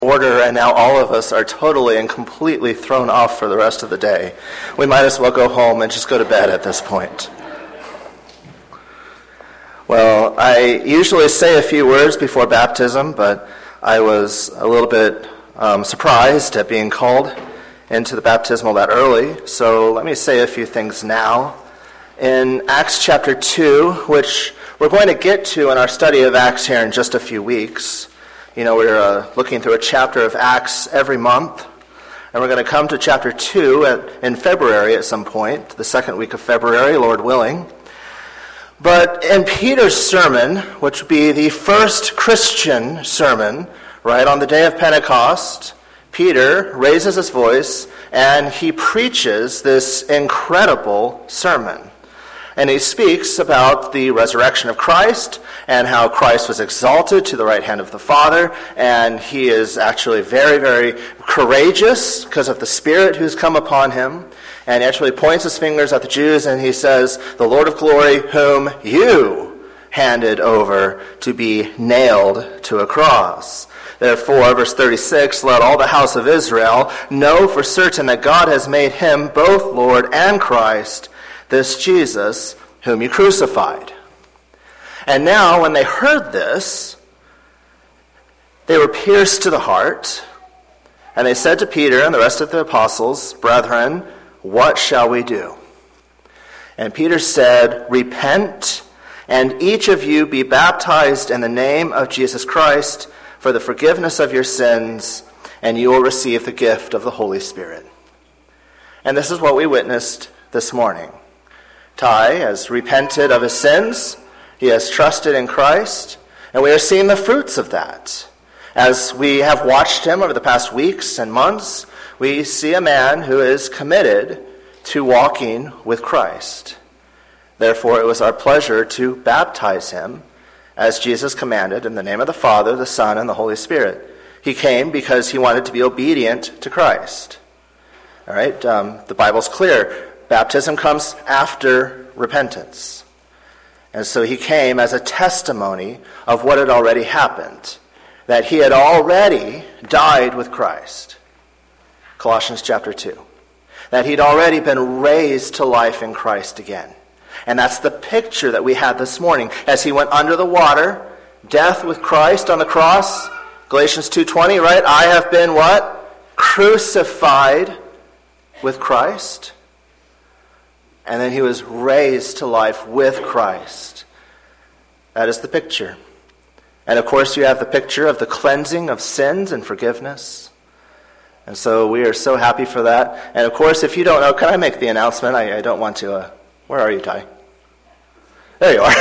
order, and now all of us are totally and completely thrown off for the rest of the day. We might as well go home and just go to bed at this point. Well, I usually say a few words before baptism, but I was a little bit surprised at being called into the baptismal that early, so let me say a few things now. In Acts chapter 2, which we're going to get to in our study of Acts here in just a few weeks. You know, we're looking through a chapter of Acts every month, and we're going to come to chapter 2 in February at some point, the second week of February, Lord willing. But in Peter's sermon, which would be the first Christian sermon, right on the day of Pentecost, Peter raises his voice and he preaches this incredible sermon. And he speaks about the resurrection of Christ and how Christ was exalted to the right hand of the Father. And he is actually very, very courageous because of the Spirit who's come upon him. And he actually points his fingers at the Jews and he says, "The Lord of glory, whom you handed over to be nailed to a cross. Therefore," verse 36, "let all the house of Israel know for certain that God has made him both Lord and Christ, this Jesus whom you crucified." And now when they heard this, they were pierced to the heart, and they said to Peter and the rest of the apostles, "Brethren, what shall we do?" And Peter said, "Repent, and each of you be baptized in the name of Jesus Christ for the forgiveness of your sins, and you will receive the gift of the Holy Spirit." And this is what we witnessed this morning. Ty has repented of his sins, he has trusted in Christ, and we are seeing the fruits of that. As we have watched him over the past weeks and months, we see a man who is committed to walking with Christ. Therefore, it was our pleasure to baptize him as Jesus commanded, in the name of the Father, the Son, and the Holy Spirit. He came because he wanted to be obedient to Christ. All right, the Bible's clear. Baptism comes after repentance. And so he came as a testimony of what had already happened, that he had already died with Christ. Colossians chapter 2. That he'd already been raised to life in Christ again. And that's the picture that we had this morning. As he went under the water, death with Christ on the cross, Galatians 2:20, right? I have been what? Crucified with Christ. And then he was raised to life with Christ. That is the picture. And of course you have the picture of the cleansing of sins and forgiveness. And so we are so happy for that. And of course, if you don't know, can I make the announcement? I don't want to... where are you, Ty? There you are.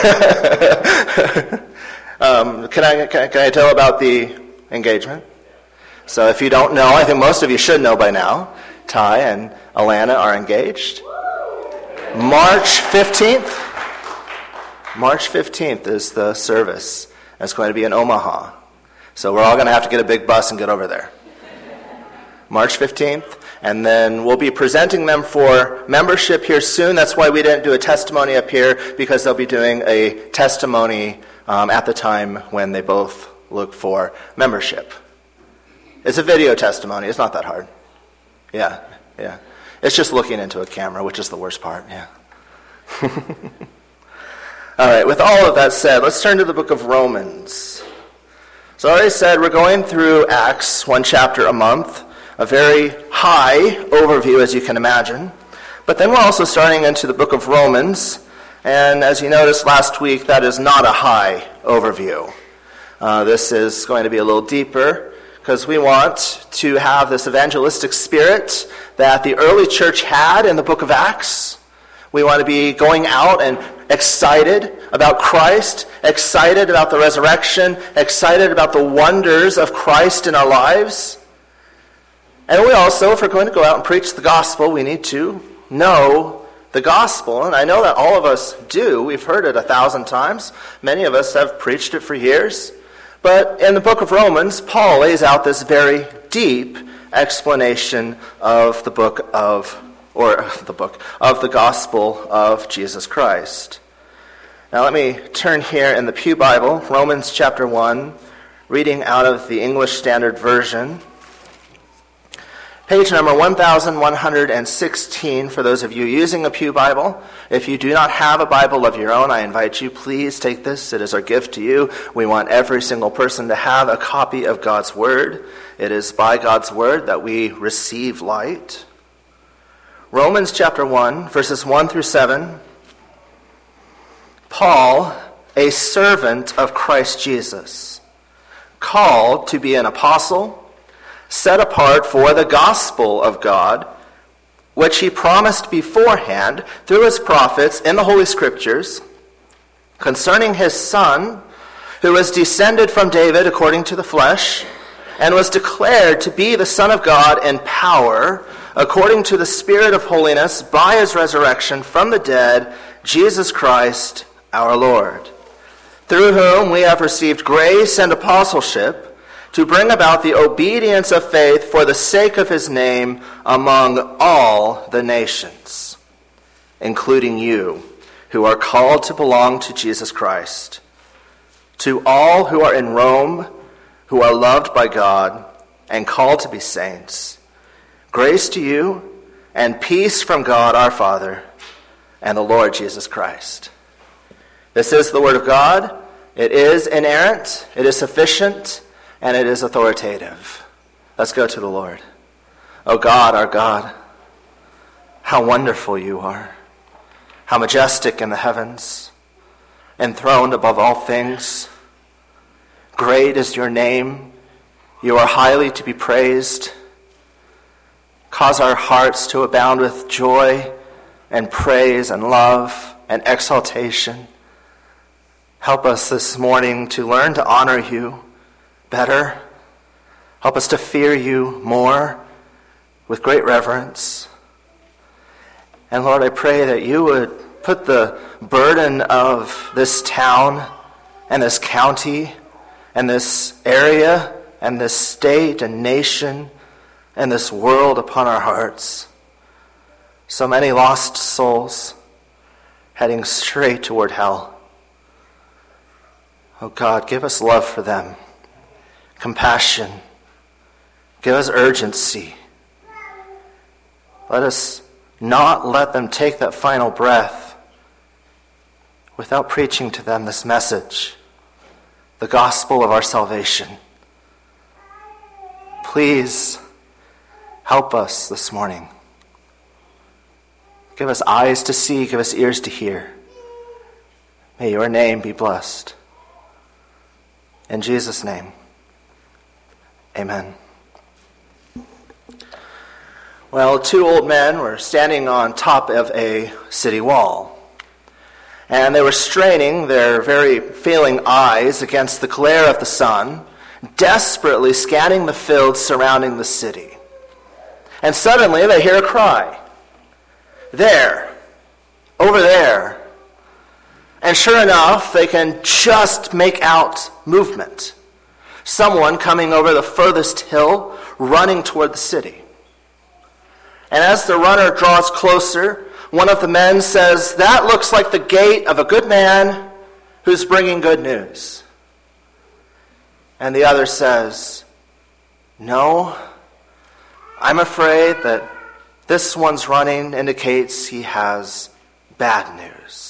Can I tell about the engagement? So if you don't know, I think most of you should know by now, Ty and Alana are engaged. March 15th. March 15th is the service. It's going to be in Omaha. So we're all going to have to get a big bus and get over there. March 15th. And then we'll be presenting them for membership here soon. That's why we didn't do a testimony up here, because they'll be doing a testimony at the time when they both look for membership. It's a video testimony. It's not that hard. Yeah. It's just looking into a camera, which is the worst part. Yeah. All right, with all of that said, let's turn to the book of Romans. So I already said we're going through Acts, one chapter a month. A very high overview, as you can imagine. But then we're also starting into the book of Romans. And as you noticed last week, that is not a high overview. This is going to be a little deeper, because we want to have this evangelistic spirit that the early church had in the book of Acts. We want to be going out and excited about Christ, excited about the resurrection, excited about the wonders of Christ in our lives. And we also, if we're going to go out and preach the gospel, we need to know the gospel. And I know that all of us do. We've heard it 1,000 times. Many of us have preached it for years. But in the book of Romans, Paul lays out this very deep explanation of the gospel of Jesus Christ. Now let me turn here in the Pew Bible, Romans chapter 1, reading out of the English Standard Version. Page number 1116 for those of you using a Pew Bible. If you do not have a Bible of your own, I invite you, please take this. It is our gift to you. We want every single person to have a copy of God's Word. It is by God's Word that we receive light. Romans chapter 1, verses 1 through 7. Paul, a servant of Christ Jesus, called to be an apostle, set apart for the gospel of God, which he promised beforehand through his prophets in the Holy Scriptures, concerning his Son, who was descended from David according to the flesh, and was declared to be the Son of God in power, according to the Spirit of holiness, by his resurrection from the dead, Jesus Christ our Lord, through whom we have received grace and apostleship, to bring about the obedience of faith for the sake of his name among all the nations, including you, who are called to belong to Jesus Christ. To all who are in Rome, who are loved by God and called to be saints, grace to you and peace from God our Father and the Lord Jesus Christ. This is the word of God. It is inerrant, it is sufficient, and it is authoritative. Let's go to the Lord. O God, our God, how wonderful you are, how majestic in the heavens, enthroned above all things. Great is your name. You are highly to be praised. Cause our hearts to abound with joy and praise and love and exaltation. Help us this morning to learn to honor you better. Help us to fear you more with great reverence. And Lord, I pray that you would put the burden of this town and this county and this area and this state and nation and this world upon our hearts. So many lost souls heading straight toward hell. Oh God, give us love for them, compassion. Give us urgency. Let us not let them take that final breath without preaching to them this message, the gospel of our salvation. Please help us this morning. Give us eyes to see, give us ears to hear. May your name be blessed. In Jesus' name, amen. Well, two old men were standing on top of a city wall, and they were straining their very failing eyes against the glare of the sun, desperately scanning the fields surrounding the city. And suddenly they hear a cry. There, over there. And sure enough, they can just make out movement. Someone coming over the furthest hill, running toward the city. And as the runner draws closer, one of the men says, "That looks like the gate of a good man who's bringing good news." And the other says, "No, I'm afraid that this one's running indicates he has bad news."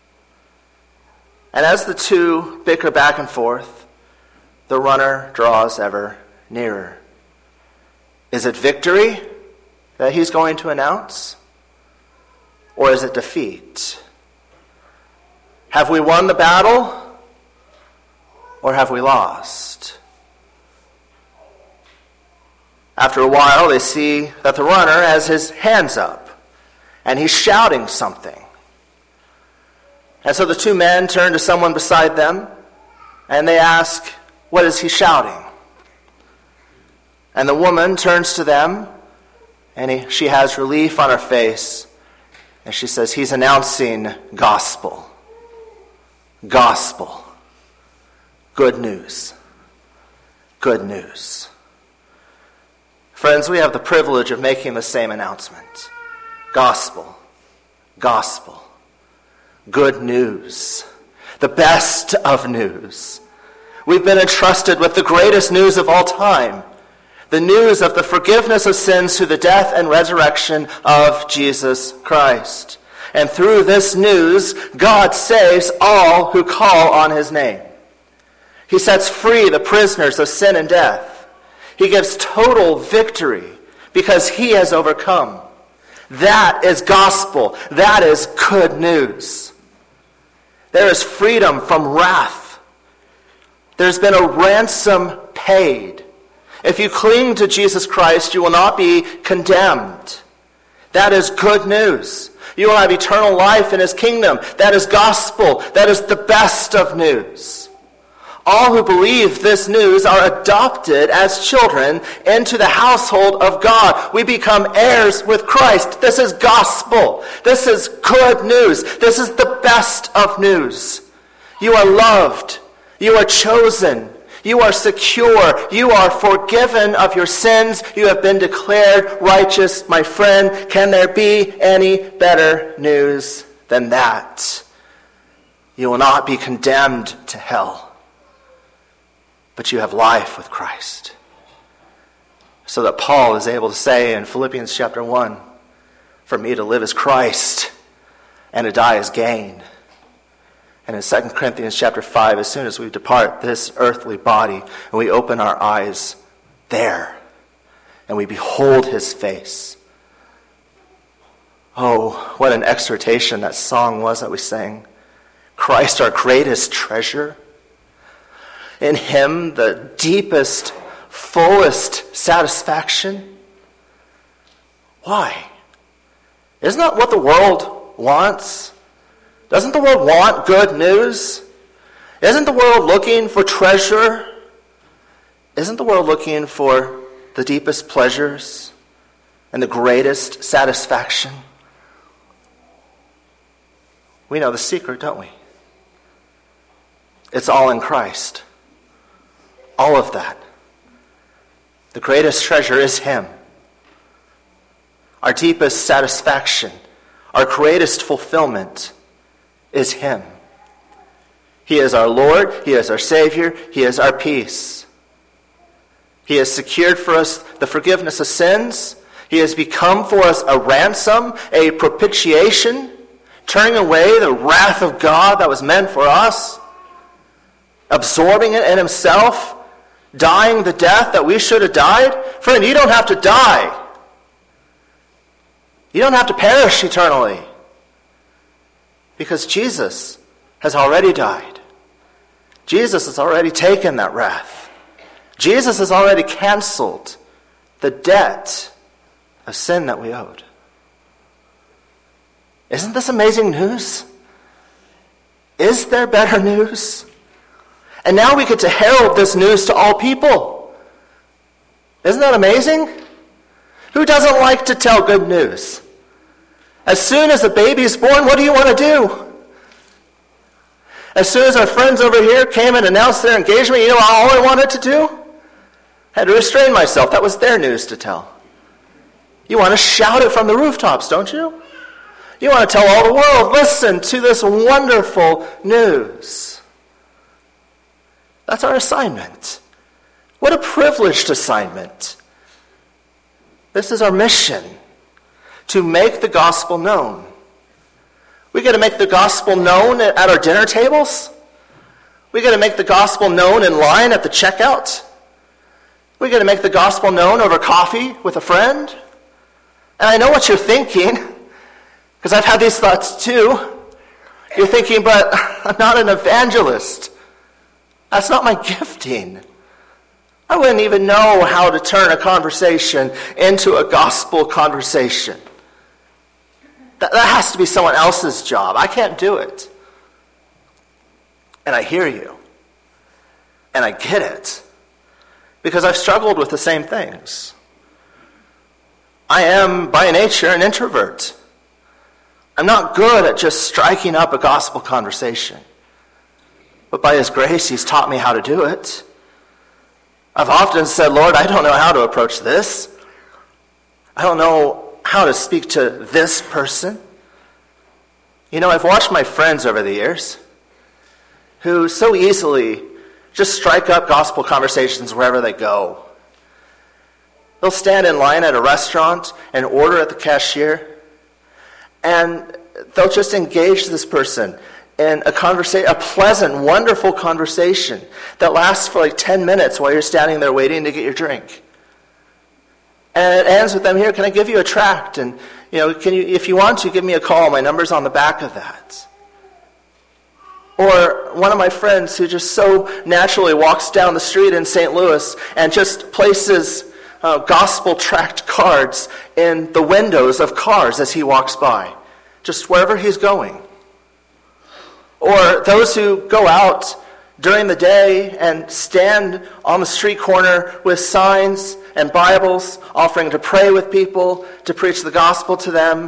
And as the two bicker back and forth, the runner draws ever nearer. Is it victory that he's going to announce? Or is it defeat? Have we won the battle? Or have we lost? After a while, they see that the runner has his hands up, and he's shouting something. And so the two men turn to someone beside them, and they ask, "What is he shouting?" And the woman turns to them, and she has relief on her face, and she says, "He's announcing gospel. Gospel. Good news. Good news." Friends, we have the privilege of making the same announcement. Gospel. Gospel. Good news. The best of news. We've been entrusted with the greatest news of all time, the news of the forgiveness of sins through the death and resurrection of Jesus Christ. And through this news, God saves all who call on his name. He sets free the prisoners of sin and death. He gives total victory because he has overcome. That is gospel. That is good news. There is freedom from wrath. There's been a ransom paid. If you cling to Jesus Christ, you will not be condemned. That is good news. You will have eternal life in his kingdom. That is gospel. That is the best of news. All who believe this news are adopted as children into the household of God. We become heirs with Christ. This is gospel. This is good news. This is the best of news. You are loved. You are chosen. You are secure. You are forgiven of your sins. You have been declared righteous, my friend. Can there be any better news than that? You will not be condemned to hell, but you have life with Christ. So that Paul is able to say in Philippians chapter 1, for me to live is Christ, and to die is gain. And in 2 Corinthians chapter 5, as soon as we depart this earthly body, and we open our eyes there, and we behold his face. Oh, what an exhortation that song was that we sang. Christ, our greatest treasure. In him, the deepest, fullest satisfaction. Why? Isn't that what the world wants? Doesn't the world want good news? Isn't the world looking for treasure? Isn't the world looking for the deepest pleasures and the greatest satisfaction? We know the secret, don't we? It's all in Christ. All of that. The greatest treasure is him. Our deepest satisfaction, our greatest fulfillment is him. He is our Lord. He is our Savior. He is our peace. He has secured for us the forgiveness of sins. He has become for us a ransom, a propitiation, turning away the wrath of God that was meant for us, absorbing it in himself, dying the death that we should have died. Friend, you don't have to die. You don't have to perish eternally. Because Jesus has already died. Jesus has already taken that wrath. Jesus has already canceled the debt of sin that we owed. Isn't this amazing news? Is there better news? And now we get to herald this news to all people. Isn't that amazing? Who doesn't like to tell good news? As soon as the baby is born, what do you want to do? As soon as our friends over here came and announced their engagement, you know all I wanted to do? I had to restrain myself. That was their news to tell. You want to shout it from the rooftops, don't you? You want to tell all the world, listen to this wonderful news. That's our assignment. What a privileged assignment. This is our mission. To make the gospel known. We got to make the gospel known at our dinner tables. We got to make the gospel known in line at the checkout. We got to make the gospel known over coffee with a friend. And I know what you're thinking, because I've had these thoughts too. You're thinking, but I'm not an evangelist. That's not my gifting. I wouldn't even know how to turn a conversation into a gospel conversation. That has to be someone else's job. I can't do it. And I hear you. And I get it. Because I've struggled with the same things. I am, by nature, an introvert. I'm not good at just striking up a gospel conversation. But by his grace, he's taught me how to do it. I've often said, Lord, I don't know how to approach this. I don't know how to speak to this person. You know, I've watched my friends over the years who so easily just strike up gospel conversations wherever they go. They'll stand in line at a restaurant and order at the cashier, and they'll just engage this person in a pleasant, wonderful conversation that lasts for like 10 minutes while you're standing there waiting to get your drink. And it ends with them, here, can I give you a tract? And, can you, if you want to, give me a call. My number's on the back of that. Or one of my friends who just so naturally walks down the street in St. Louis and just places gospel tract cards in the windows of cars as he walks by, just wherever he's going. Or those who go out during the day and stand on the street corner with signs and Bibles, offering to pray with people, to preach the gospel to them.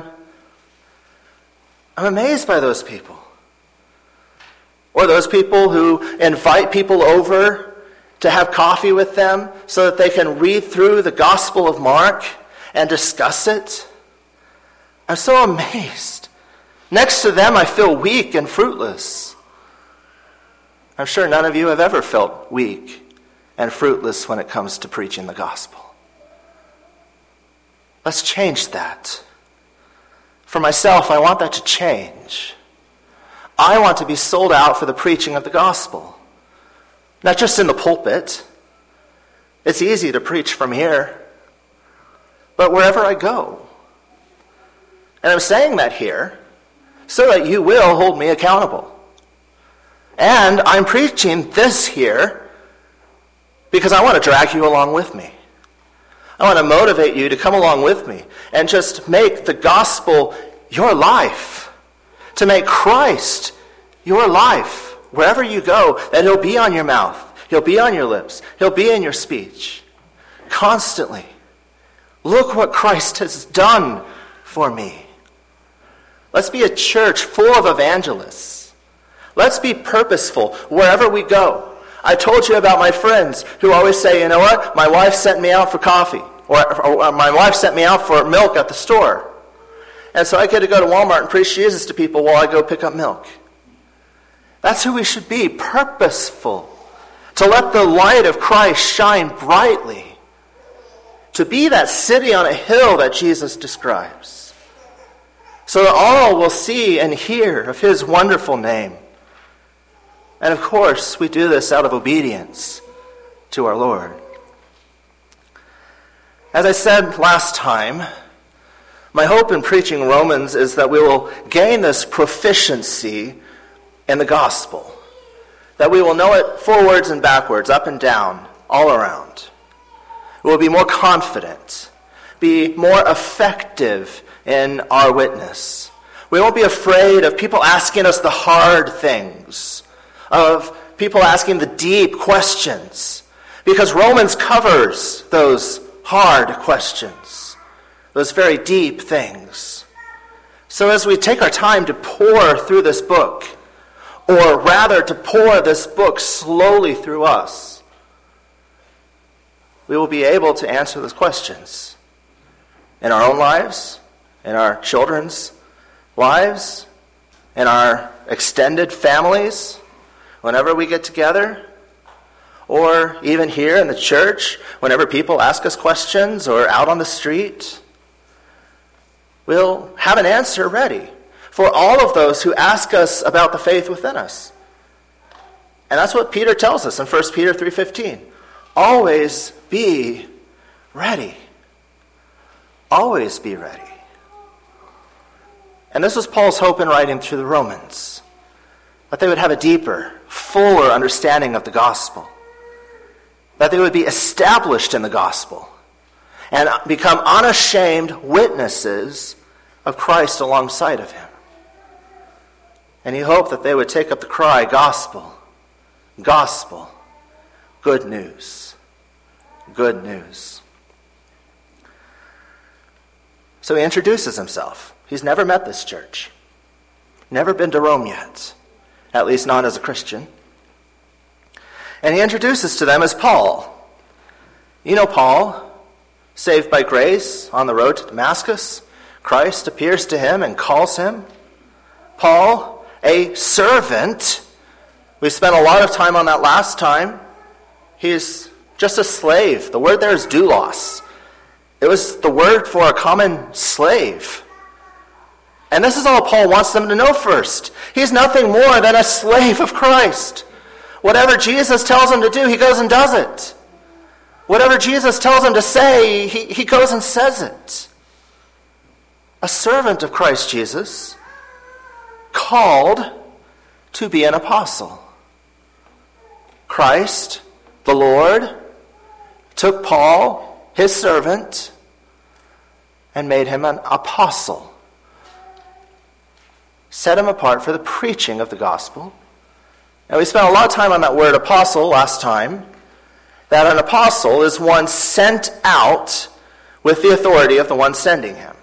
I'm amazed by those people. Or those people who invite people over to have coffee with them so that they can read through the Gospel of Mark and discuss it. I'm so amazed. Next to them, I feel weak and fruitless. I'm sure none of you have ever felt weak and fruitless when it comes to preaching the gospel. Let's change that. For myself, I want that to change. I want to be sold out for the preaching of the gospel. Not just in the pulpit. It's easy to preach from here. But wherever I go. And I'm saying that here so that you will hold me accountable. And I'm preaching this here because I want to drag you along with me. I want to motivate you to come along with me and just make the gospel your life. To make Christ your life. Wherever you go, that he'll be on your mouth. He'll be on your lips. He'll be in your speech. Constantly. Look what Christ has done for me. Let's be a church full of evangelists. Let's be purposeful wherever we go. I told you about my friends who always say, you know what, my wife sent me out for coffee. Or my wife sent me out for milk at the store. And so I get to go to Walmart and preach Jesus to people while I go pick up milk. That's who we should be, purposeful. To let the light of Christ shine brightly. To be that city on a hill that Jesus describes. So that all will see and hear of his wonderful name. And of course, we do this out of obedience to our Lord. As I said last time, my hope in preaching Romans is that we will gain this proficiency in the gospel. That we will know it forwards and backwards, up and down, all around. We will be more confident, be more effective in our witness. We won't be afraid of people asking us the hard things, of people asking the deep questions, because Romans covers those hard questions, those very deep things. So as we take our time to pour through this book, or rather to pour this book slowly through us, we will be able to answer those questions in our own lives, in our children's lives, in our extended families, whenever we get together, or even here in the church, whenever people ask us questions or out on the street. We'll have an answer ready for all of those who ask us about the faith within us. And that's what Peter tells us in 1 Peter 3:15. Always be ready. Always be ready. And this was Paul's hope in writing through the Romans, that they would have a deeper, fuller understanding of the gospel, that they would be established in the gospel and become unashamed witnesses of Christ alongside of him. And he hoped that they would take up the cry, gospel, gospel, good news, good news. So he introduces himself. He's never met this church, never been to Rome yet, at least not as a Christian. And he introduces to them as Paul. You know Paul, saved by grace on the road to Damascus. Christ appears to him and calls him. Paul, a servant, We spent a lot of time on that last time. He's just a slave. The word there is doulos. It was the word for a common slave. And this is all Paul wants them to know first. He's nothing more than a slave of Christ. Whatever Jesus tells him to do, he goes and does it. Whatever Jesus tells him to say, he goes and says it. A servant of Christ Jesus, called to be an apostle. Christ, the Lord, took Paul, his servant, and made him an apostle. Set him apart for the preaching of the gospel. And we spent a lot of time on that word apostle last time. That an apostle is one sent out with the authority of the one sending him.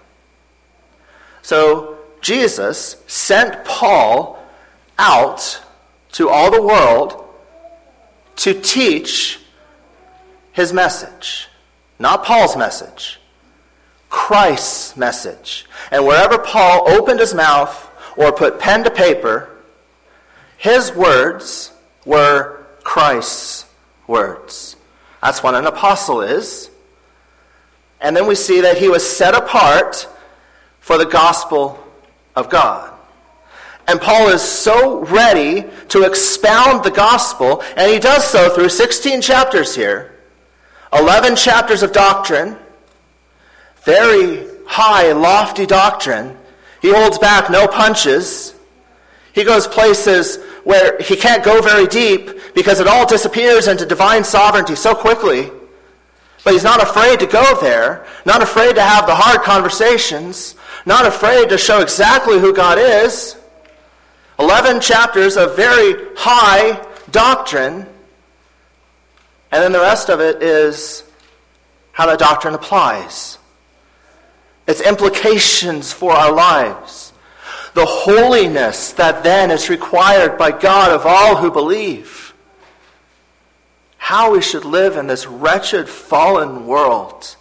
So Jesus sent Paul out to all the world to teach his message. Not Paul's message. Christ's message. And wherever Paul opened his mouth or put pen to paper, his words were Christ's words. That's what an apostle is. And then we see that he was set apart for the gospel of God. And Paul is so ready to expound the gospel, and he does so through 16 chapters here. 11 chapters of doctrine. Very high, lofty doctrine. He holds back no punches. He goes places where he can't go very deep because it all disappears into divine sovereignty so quickly. But he's not afraid to go there, not afraid to have the hard conversations, not afraid to show exactly who God is. 11 chapters of very high doctrine, and then the rest of it is how that doctrine applies. Its implications for our lives. The holiness that then is required by God of all who believe. How we should live in this wretched, fallen world.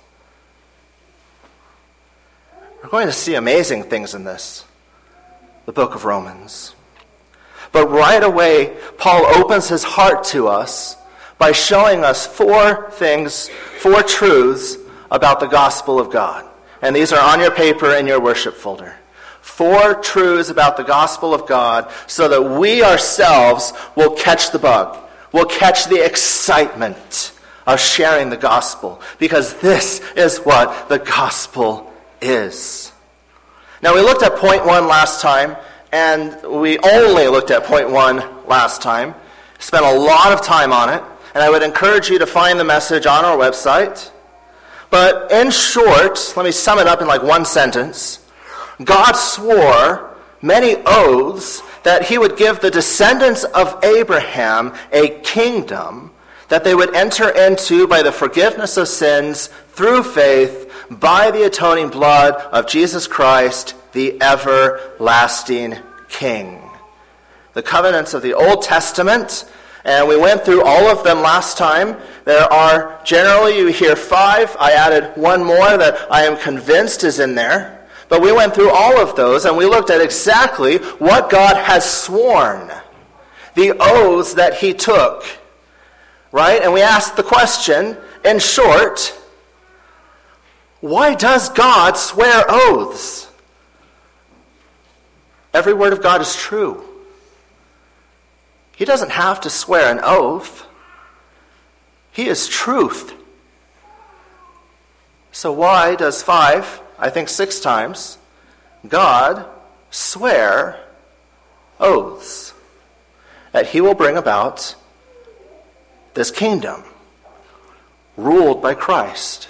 We're going to see amazing things in this, the book of Romans. But right away, Paul opens his heart to us by showing us 4 things, 4 truths about the gospel of God. And these are on your paper in your worship folder. 4 truths about the gospel of God so that we ourselves will catch the bug. We'll catch the excitement of sharing the gospel. Because this is what the gospel is. Now we looked at point 1 last time. And we only looked at point 1 last time. Spent a lot of time on it. And I would encourage you to find the message on our website. But in short, let me sum it up in like one sentence. God swore many oaths that he would give the descendants of Abraham a kingdom that they would enter into by the forgiveness of sins through faith by the atoning blood of Jesus Christ, the everlasting King. The covenants of the Old Testament, and we went through all of them last time. There are, generally you hear 5. I added one more that I am convinced is in there. But we went through all of those, and we looked at exactly what God has sworn. The oaths that he took. Right? And we asked the question, in short, why does God swear oaths? Every word of God is true. He doesn't have to swear an oath. He is truth. So why does 5, I think 6 times, God swear oaths that he will bring about this kingdom ruled by Christ?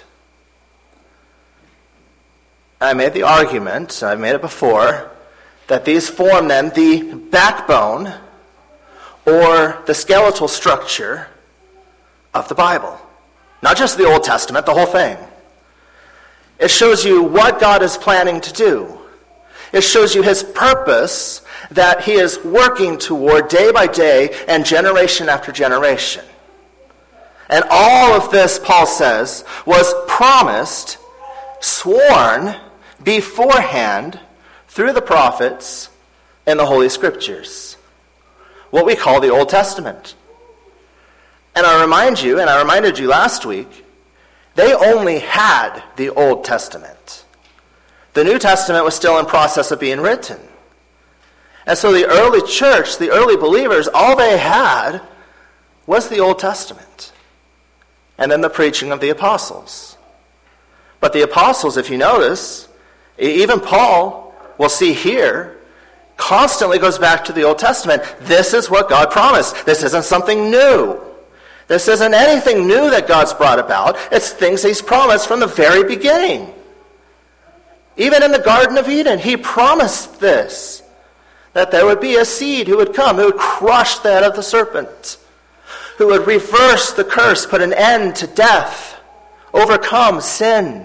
I made the argument, I've made it before, that these form then the backbone or the skeletal structure of the Bible. Not just the Old Testament, the whole thing. It shows you what God is planning to do. It shows you his purpose that he is working toward day by day and generation after generation. And all of this, Paul says, was promised, sworn beforehand through the prophets in the Holy Scriptures. what we call the Old Testament. And I reminded you last week, they only had the Old Testament. The New Testament was still in process of being written. And so the early church, the early believers, all they had was the Old Testament. And then the preaching of the apostles. But the apostles, if you notice, even Paul, we'll see here, constantly goes back to the Old Testament. This is what God promised. This isn't something new. This isn't anything new that God's brought about. It's things he's promised from the very beginning. Even in the Garden of Eden, he promised this, that there would be a seed who would come, who would crush the head of the serpent, who would reverse the curse, put an end to death, overcome sin.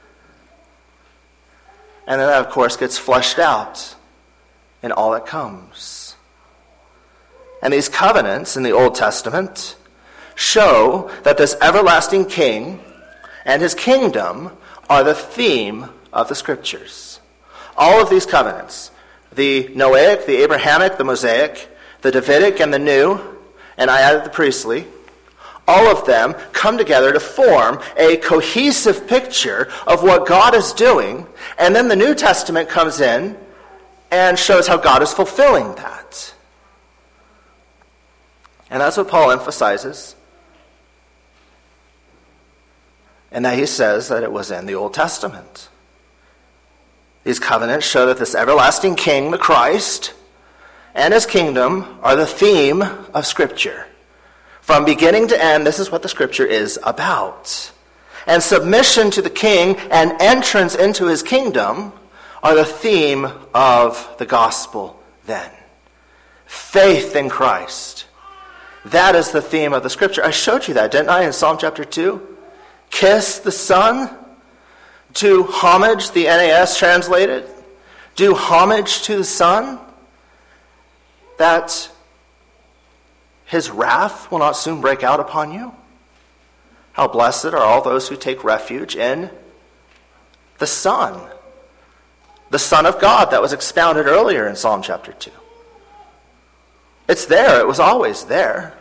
And then that, of course, gets fleshed out in all that comes. And these covenants in the Old Testament show that this everlasting king and his kingdom are the theme of the Scriptures. All of these covenants, the Noahic, the Abrahamic, the Mosaic, the Davidic, and the New, and I added the priestly, all of them come together to form a cohesive picture of what God is doing, and then the New Testament comes in and shows how God is fulfilling that. And that's what Paul emphasizes. And that he says that it was in the Old Testament. These covenants show that this everlasting king, the Christ, and his kingdom are the theme of Scripture. From beginning to end, this is what the Scripture is about. And submission to the king and entrance into his kingdom are the theme of the gospel then. Faith in Christ. That is the theme of the Scripture. I showed you that, didn't I, in Psalm chapter 2? Kiss the Son. Do homage, the NAS translated. Do homage to the Son. That his wrath will not soon break out upon you. How blessed are all those who take refuge in the Son. The Son of God that was expounded earlier in Psalm chapter 2. It's there. It was always there.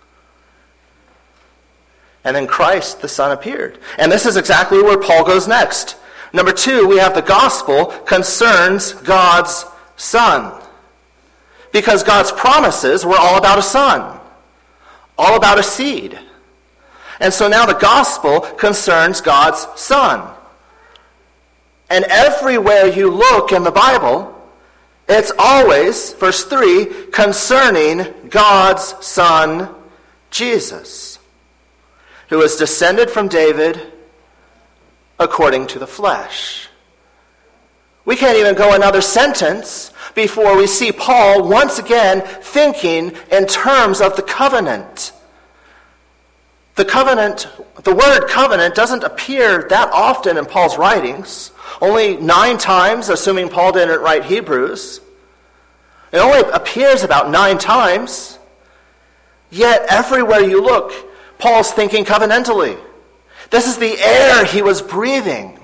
And then Christ, the Son, appeared. And this is exactly where Paul goes next. Number 2, we have the gospel concerns God's Son. Because God's promises were all about a son. All about a seed. And so now the gospel concerns God's Son. And everywhere you look in the Bible, it's always, verse 3, concerning God's Son, Jesus, who is descended from David according to the flesh. We can't even go another sentence before we see Paul once again thinking in terms of the covenant. The covenant, the word covenant doesn't appear that often in Paul's writings. Only 9 times, assuming Paul didn't write Hebrews. It only appears about 9 times. Yet everywhere you look, Paul's thinking covenantally. This is the air he was breathing.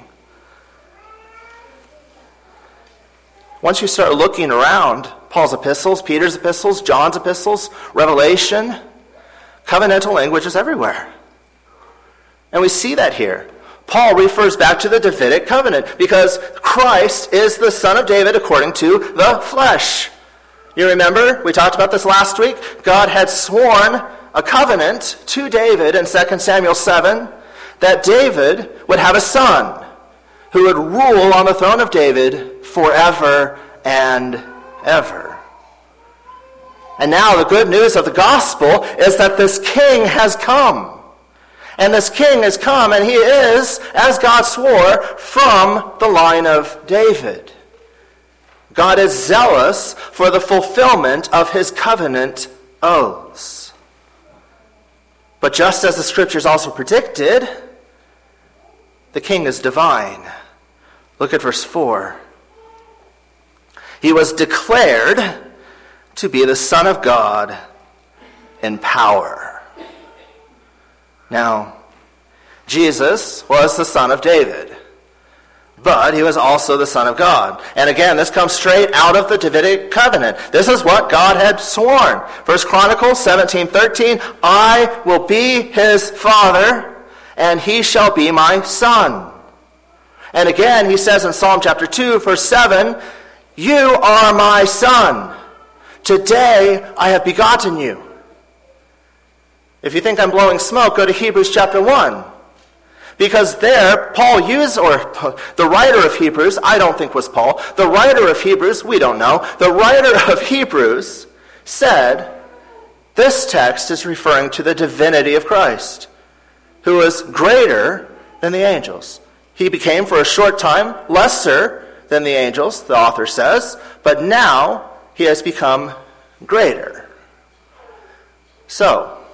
Once you start looking around Paul's epistles, Peter's epistles, John's epistles, Revelation, covenantal language is everywhere. And we see that here. Paul refers back to the Davidic covenant because Christ is the son of David according to the flesh. You remember, we talked about this last week. God had sworn a covenant to David in 2 Samuel 7 that David would have a son who would rule on the throne of David forever and ever. And now the good news of the gospel is that this king has come. And this king has come, and he is, as God swore, from the line of David. God is zealous for the fulfillment of his covenant oaths. But just as the scriptures also predicted, the king is divine. Look at verse 4. He was declared to be the Son of God in power. Now, Jesus was the son of David. but he was also the Son of God. And again, this comes straight out of the Davidic covenant. This is what God had sworn. 1 Chronicles 17:13, I will be his father, and he shall be my son. And again, he says in Psalm chapter 2, verse 7, you are my son. Today I have begotten you. If you think I'm blowing smoke, go to Hebrews chapter 1. Because there, Paul used, or the writer of Hebrews, I don't think was Paul, the writer of Hebrews, we don't know, the writer of Hebrews said, this text is referring to the divinity of Christ, who is greater than the angels. He became for a short time lesser than the angels, the author says, but now he has become greater. So,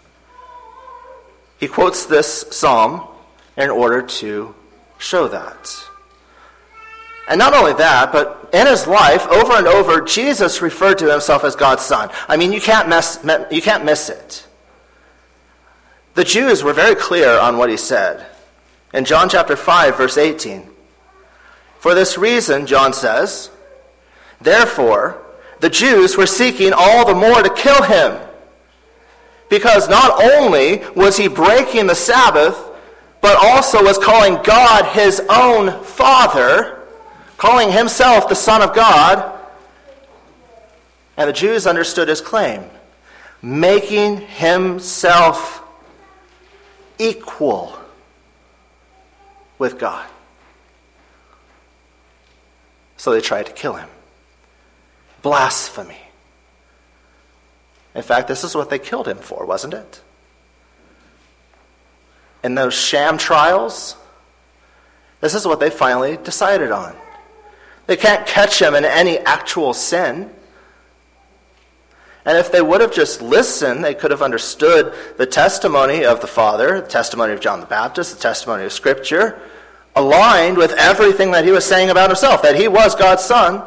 he quotes this psalm in order to show that. And not only that, but in his life, over and over, Jesus referred to himself as God's son. I mean, you can't miss it. The Jews were very clear on what he said. In John chapter 5, verse 18, for this reason, John says, therefore, the Jews were seeking all the more to kill him, because not only was he breaking the Sabbath, but also was calling God his own Father, calling himself the Son of God. And the Jews understood his claim, making himself equal with God. So they tried to kill him. Blasphemy. In fact, this is what they killed him for, wasn't it? In those sham trials, this is what they finally decided on. They can't catch him in any actual sin. And if they would have just listened, they could have understood the testimony of the Father, the testimony of John the Baptist, the testimony of Scripture, aligned with everything that he was saying about himself, that he was God's Son.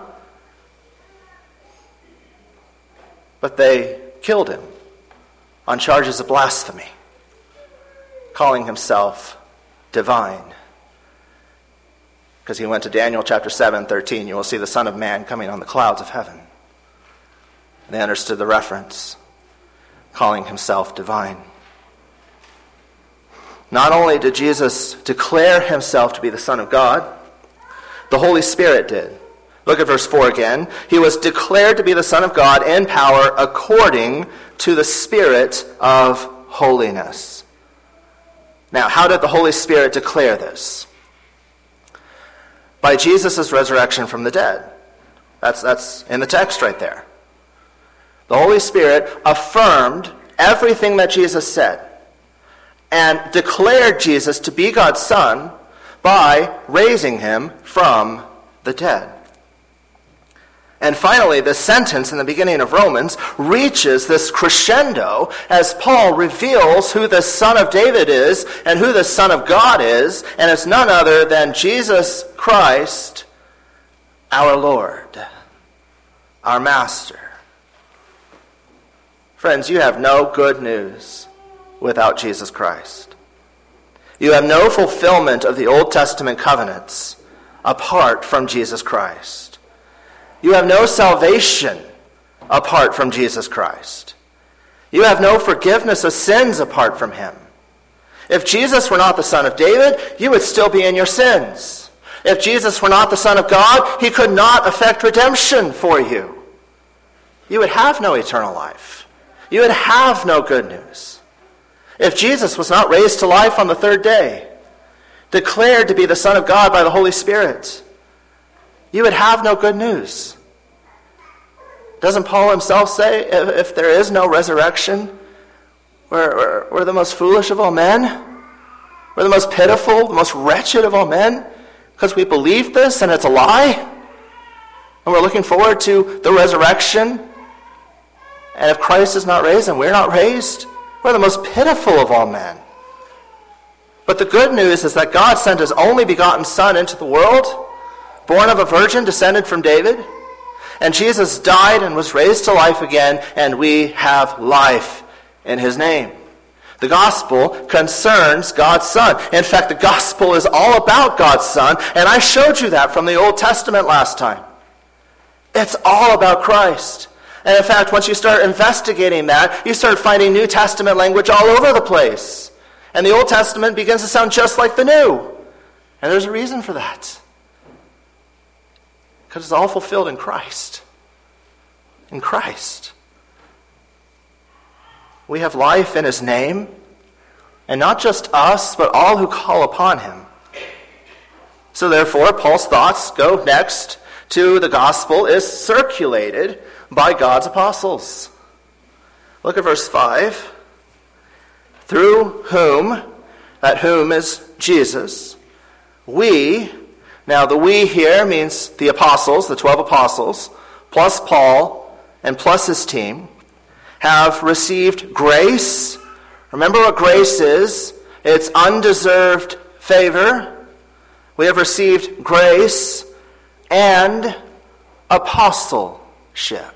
But they killed him on charges of blasphemy, calling himself divine. Because he went to Daniel chapter 7:13, you will see the Son of Man coming on the clouds of heaven. They understood the reference, calling himself divine. Not only did Jesus declare himself to be the Son of God, the Holy Spirit did. Look at verse 4 again. He was declared to be the Son of God in power according to the Spirit of holiness. Now, how did the Holy Spirit declare this? By Jesus' resurrection from the dead. That's in the text right there. The Holy Spirit affirmed everything that Jesus said and declared Jesus to be God's Son by raising him from the dead. And finally, the sentence in the beginning of Romans reaches this crescendo as Paul reveals who the Son of David is and who the Son of God is, and it's none other than Jesus Christ, our Lord, our Master. Friends, you have no good news without Jesus Christ. You have no fulfillment of the Old Testament covenants apart from Jesus Christ. You have no salvation apart from Jesus Christ. You have no forgiveness of sins apart from him. If Jesus were not the Son of David, you would still be in your sins. If Jesus were not the Son of God, he could not effect redemption for you. You would have no eternal life. You would have no good news. If Jesus was not raised to life on the third day, declared to be the Son of God by the Holy Spirit, you would have no good news. Doesn't Paul himself say, if there is no resurrection, we're the most foolish of all men? We're the most pitiful, the most wretched of all men? Because we believe this and it's a lie? And we're looking forward to the resurrection? And if Christ is not raised and we're not raised, we're the most pitiful of all men. But the good news is that God sent his only begotten Son into the world, born of a virgin, descended from David, and Jesus died and was raised to life again, and we have life in his name. The gospel concerns God's Son. In fact, the gospel is all about God's Son, and I showed you that from the Old Testament last time. It's all about Christ. And in fact, once you start investigating that, you start finding New Testament language all over the place. And the Old Testament begins to sound just like the New. And there's a reason for that. Because it's all fulfilled in Christ. In Christ. We have life in his name, and not just us, but all who call upon him. So therefore, Paul's thoughts go next to the gospel is circulated by God's apostles. Look at verse 5. Through whom, that whom is Jesus, we, now the we here means the apostles, the 12 apostles, plus Paul and plus his team, have received grace. Remember what grace is. It's undeserved favor. We have received grace and apostleship.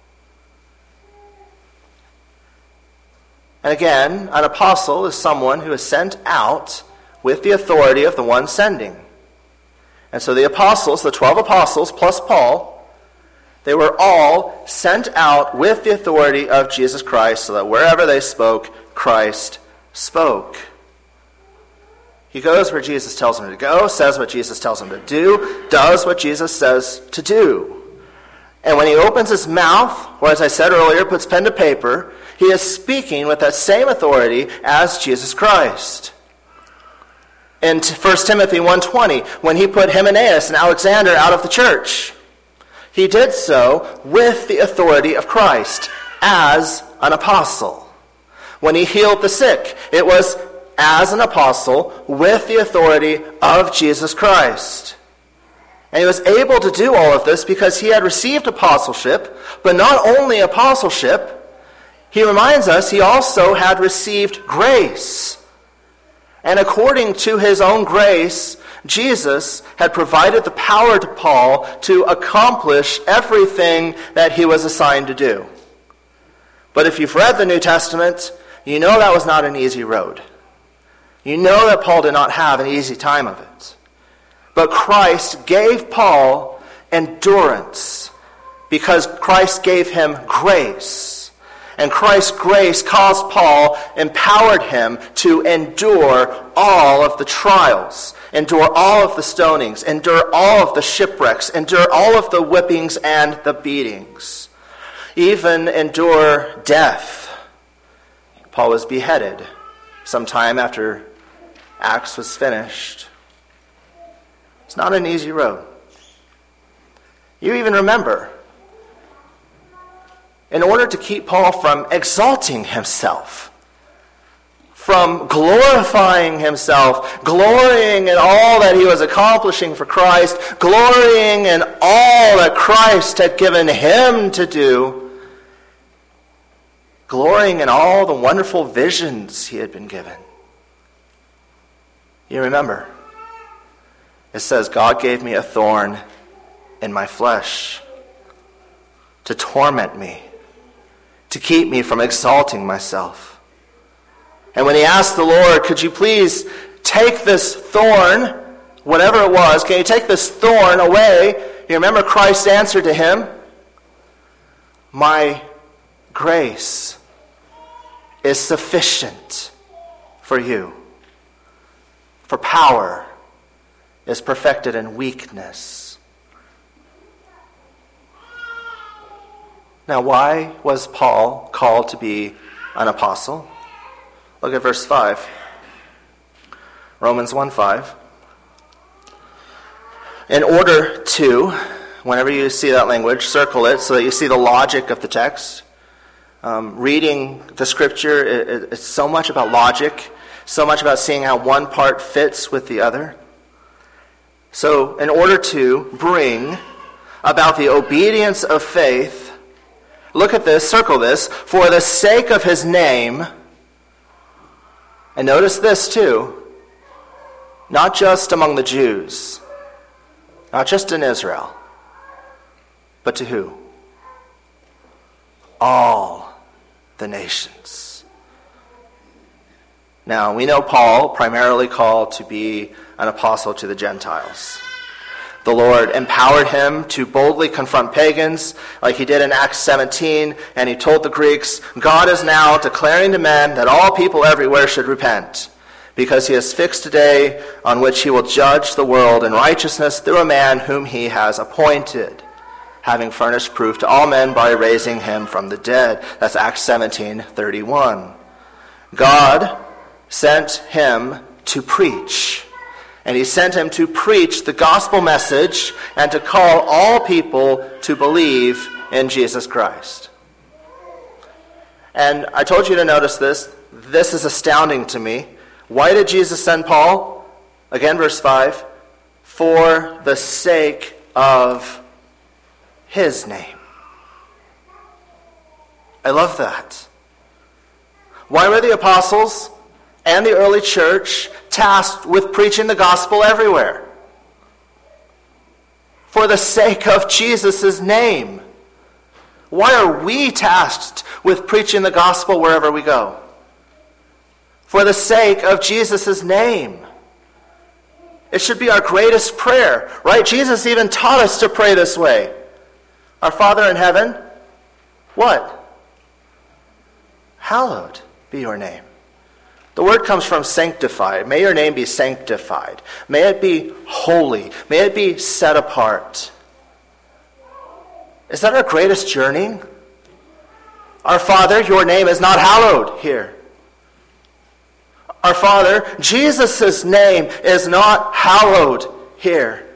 And again, an apostle is someone who is sent out with the authority of the one sending. And so the apostles, the 12 apostles plus Paul, they were all sent out with the authority of Jesus Christ so that wherever they spoke, Christ spoke. He goes where Jesus tells him to go, says what Jesus tells him to do, does what Jesus says to do. And when he opens his mouth, or as I said earlier, puts pen to paper, he is speaking with that same authority as Jesus Christ. In 1 Timothy 1:20, when he put Hymenaeus and Alexander out of the church, he did so with the authority of Christ as an apostle. When he healed the sick, it was as an apostle with the authority of Jesus Christ. And he was able to do all of this because he had received apostleship, but not only apostleship, he reminds us he also had received grace. And according to his own grace, Jesus had provided the power to Paul to accomplish everything that he was assigned to do. But if you've read the New Testament, you know that was not an easy road. You know that Paul did not have an easy time of it. But Christ gave Paul endurance because Christ gave him grace. And Christ's grace caused Paul, empowered him to endure all of the trials, endure all of the stonings, endure all of the shipwrecks, endure all of the whippings and the beatings, even endure death. Paul was beheaded sometime after Acts was finished. It's not an easy road. You even remember, in order to keep Paul from exalting himself, from glorifying himself, glorying in all that he was accomplishing for Christ, glorying in all that Christ had given him to do, glorying in all the wonderful visions he had been given. You remember, it says, God gave me a thorn in my flesh to torment me, to keep me from exalting myself. And when he asked the Lord, could you please take this thorn, whatever it was, can you take this thorn away? You remember Christ answered to him, my grace is sufficient for you. For power is perfected in weakness. Now, why was Paul called to be an apostle? Look at verse 5. Romans 1:5. In order to, whenever you see that language, circle it so that you see the logic of the text. Reading the scripture, it's so much about logic, so much about seeing how one part fits with the other. So, in order to bring about the obedience of faith, look at this, circle this, for the sake of his name, and notice this too, not just among the Jews, not just in Israel, but to who? All the nations. Now, we know Paul primarily called to be an apostle to the Gentiles. The Lord empowered him to boldly confront pagans like he did in Acts 17, and he told the Greeks, God is now declaring to men that all people everywhere should repent, because he has fixed a day on which he will judge the world in righteousness through a man whom he has appointed, having furnished proof to all men by raising him from the dead. That's Acts 17:31. God sent him to preach. And he sent him to preach the gospel message and to call all people to believe in Jesus Christ. And I told you to notice this. This is astounding to me. Why did Jesus send Paul? Again, verse 5. For the sake of his name. I love that. Why were the apostles and the early church tasked with preaching the gospel everywhere? For the sake of Jesus' name. Why are we tasked with preaching the gospel wherever we go? For the sake of Jesus' name. It should be our greatest prayer, right? Jesus even taught us to pray this way. Our Father in heaven, what? Hallowed be your name. The word comes from sanctified. May your name be sanctified. May it be holy. May it be set apart. Is that our greatest yearning? Our Father, your name is not hallowed here. Our Father, Jesus' name is not hallowed here.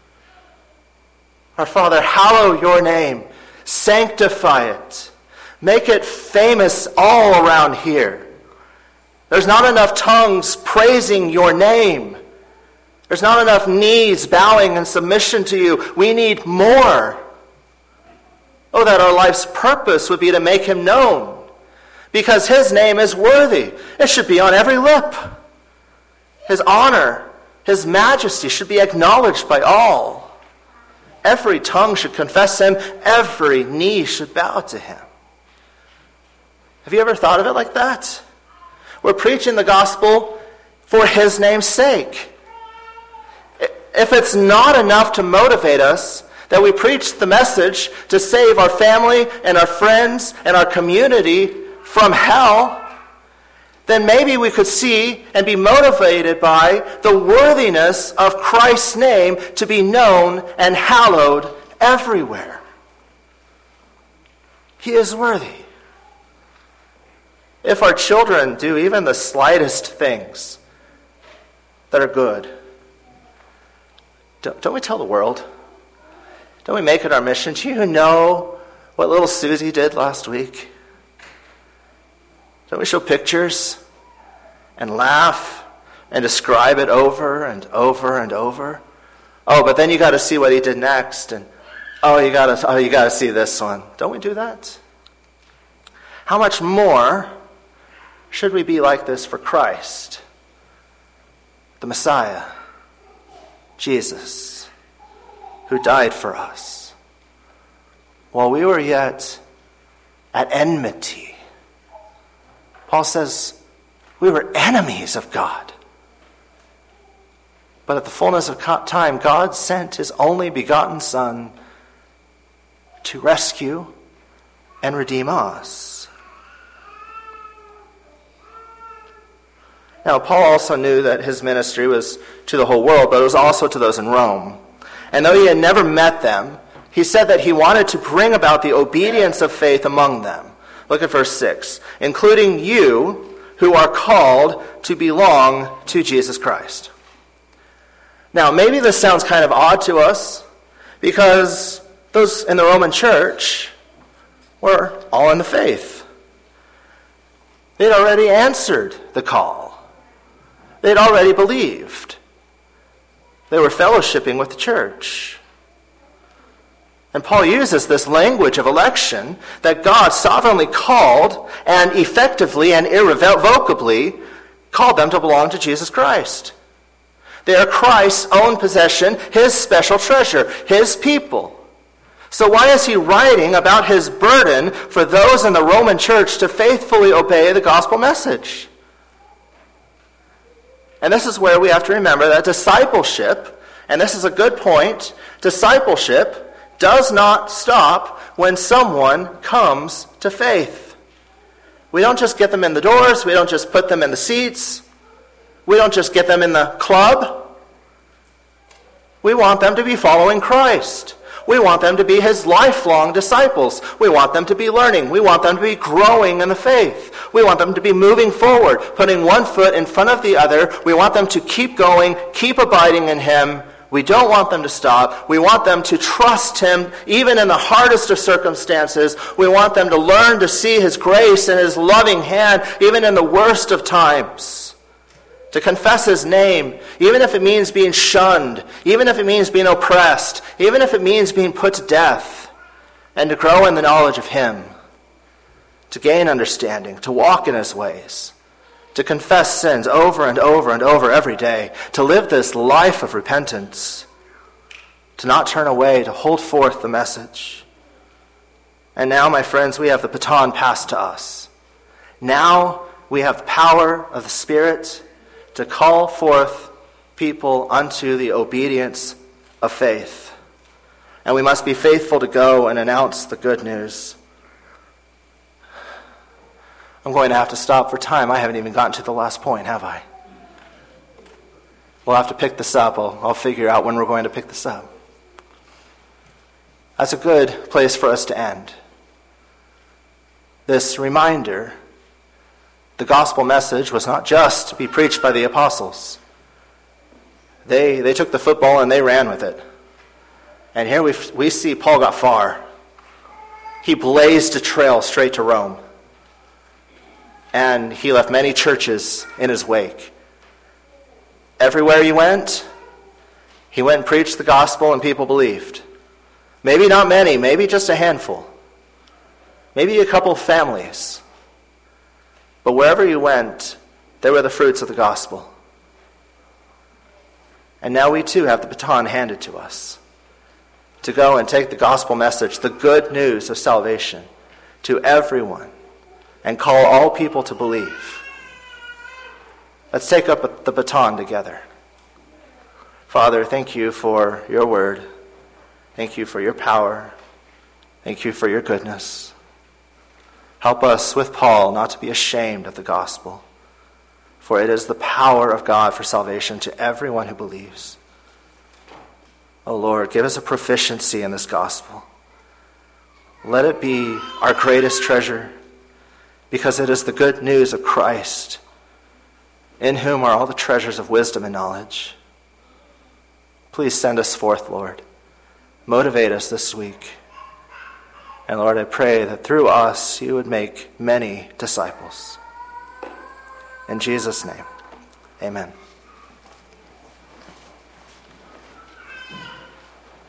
Our Father, hallow your name. Sanctify it. Make it famous all around here. There's not enough tongues praising your name. There's not enough knees bowing in submission to you. We need more. Oh, that our life's purpose would be to make him known. Because his name is worthy. It should be on every lip. His honor, his majesty should be acknowledged by all. Every tongue should confess him. Every knee should bow to him. Have you ever thought of it like that? We're preaching the gospel for his name's sake. If it's not enough to motivate us that we preach the message to save our family and our friends and our community from hell, then maybe we could see and be motivated by the worthiness of Christ's name to be known and hallowed everywhere. He is worthy. If our children do even the slightest things that are good, don't we tell the world? Don't we make it our mission? Do you know what little Susie did last week? Don't we show pictures and laugh and describe it over and over and over? Oh, but then you got to see what he did next, and you got to see this one. Don't we do that? How much more should we be like this for Christ, the Messiah, Jesus, who died for us while we were yet at enmity? Paul says we were enemies of God. But at the fullness of time, God sent his only begotten Son to rescue and redeem us. Now, Paul also knew that his ministry was to the whole world, but it was also to those in Rome. And though he had never met them, he said that he wanted to bring about the obedience of faith among them. Look at verse 6. Including you who are called to belong to Jesus Christ. Now, maybe this sounds kind of odd to us because those in the Roman church were all in the faith. They'd already answered the call. They'd already believed. They were fellowshipping with the church. And Paul uses this language of election that God sovereignly called and effectively and irrevocably called them to belong to Jesus Christ. They are Christ's own possession, his special treasure, his people. So why is he writing about his burden for those in the Roman church to faithfully obey the gospel message? And this is where we have to remember that discipleship, and this is a good point, discipleship does not stop when someone comes to faith. We don't just get them in the doors. We don't just put them in the seats. We don't just get them in the club. We want them to be following Christ. We want them to be his lifelong disciples. We want them to be learning. We want them to be growing in the faith. We want them to be moving forward, putting one foot in front of the other. We want them to keep going, keep abiding in him. We don't want them to stop. We want them to trust him even in the hardest of circumstances. We want them to learn to see his grace and his loving hand even in the worst of times. To confess his name, even if it means being shunned, even if it means being oppressed, even if it means being put to death, and to grow in the knowledge of him, to gain understanding, to walk in his ways, to confess sins over and over and over every day, to live this life of repentance, to not turn away, to hold forth the message. And now, my friends, we have the baton passed to us. Now we have the power of the Spirit to call forth people unto the obedience of faith. And we must be faithful to go and announce the good news. I'm going to have to stop for time. I haven't even gotten to the last point, have I? We'll have to pick this up. I'll figure out when we're going to pick this up. That's a good place for us to end. This reminder, the gospel message was not just to be preached by the apostles. They took the football and they ran with it. And here we see Paul got far. He blazed a trail straight to Rome. And he left many churches in his wake. Everywhere he went and preached the gospel and people believed. Maybe not many, maybe just a handful. Maybe a couple families. But wherever he went, there were the fruits of the gospel. And now we too have the baton handed to us to go and take the gospel message, the good news of salvation, to everyone and call all people to believe. Let's take up the baton together. Father, thank you for your word. Thank you for your power. Thank you for your goodness. Help us with Paul not to be ashamed of the gospel, for it is the power of God for salvation to everyone who believes. Oh Lord, give us a proficiency in this gospel. Let it be our greatest treasure, because it is the good news of Christ, in whom are all the treasures of wisdom and knowledge. Please send us forth, Lord. Motivate us this week. And Lord, I pray that through us you would make many disciples. In Jesus' name, amen.